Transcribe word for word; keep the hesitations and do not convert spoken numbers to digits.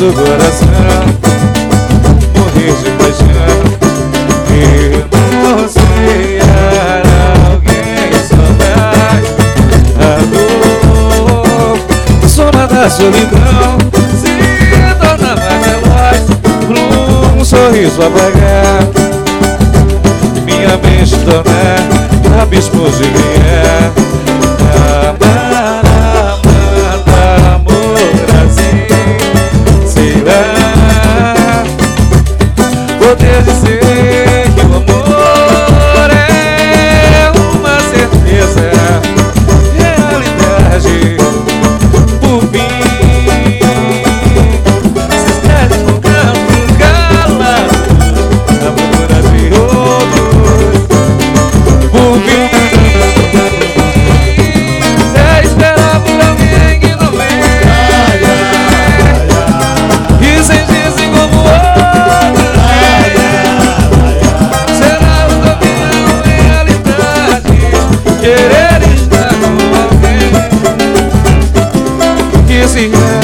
do coração, morrer de paixão e não sonhar alguém saudade. A dor, soma da solidão, se torna mais veloz pra um sorriso apagar. Minha mente tornar abismo de vier. Amar, amar, amor assim, sei lá. Poder dizer que o amor é uma certeza, realidade por fim. Se escreve no canto calado, amor de outros por fim. É esperar por alguém que não vem, que sentisse como outros. Será o dominar a realidade, querer estar com alguém que se